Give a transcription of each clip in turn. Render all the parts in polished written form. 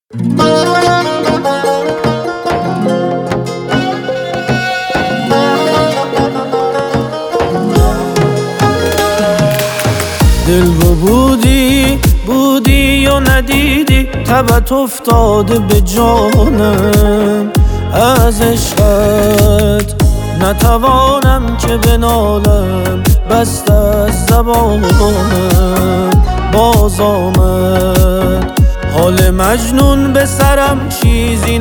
دل رو بودی و ندیدی، تبت افتاده به جانم. از عشقت نتوانم که بنالم، بست از زبانم باز آمد حال مجنون به سرم، چیزی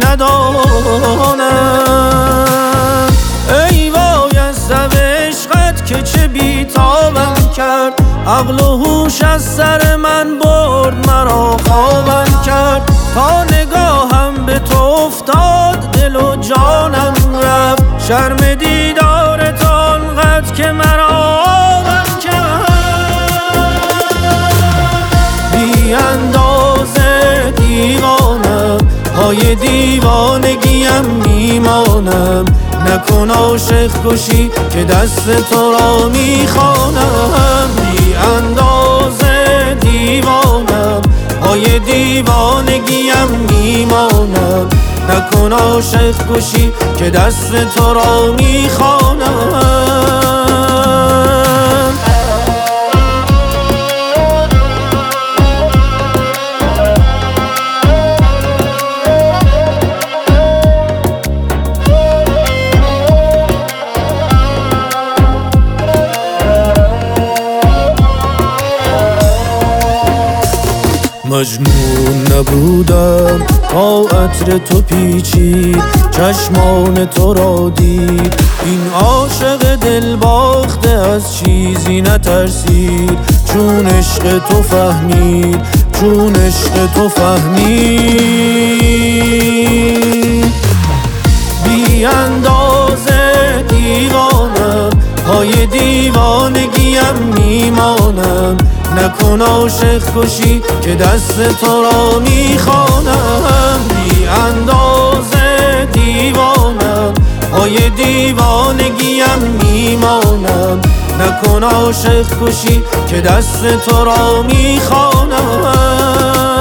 ندانم. ای وای از شب عشقت که چه بیتابم کرد، عقل و هوش از سر من برد، مرا خوابم کرد. تا نگاهم به تو افتاد، دل و جانم رفت. شرم دیدارت آنقدر که مرا آبم کرد. بی اندازه دیوانم، پای دیوانگیم میمانم. نکن عاشق کشی که دست تو را میخوانم. بی اندازه دیوانم، پای دیوانگیم میمانم. نکن عاشق کشی که دست تو را میخوانم. مجنون نبودم تا عطر تو پیچید، چشمان تو را دید. این عاشق دل باخته از چیزی نترسید، چون عشق تو فهمید، چون عشق تو فهمید. بی اندازه دیوانم، پای دیوانگیم میمانم. نکن عاشق کشی که دست تو را میخوانم. بی اندازه دیوانم، پای دیوانگیم میمانم. نکن عاشق کشی که دست تو را میخوانم.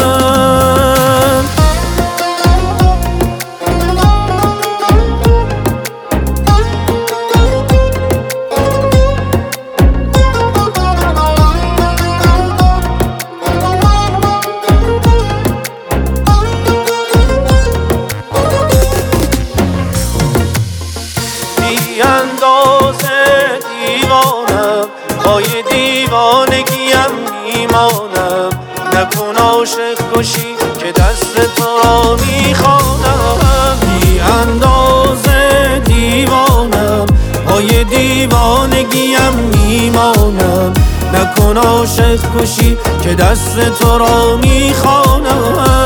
بی اندازه دیوانم، پای دیوانگیم میمانم. نکن عاشق کشی که دست تو را میخوانم. بی اندازه دیوانم، پای دیوانگیم میمانم. نکن عاشق کشی که دست تو را میخوانم.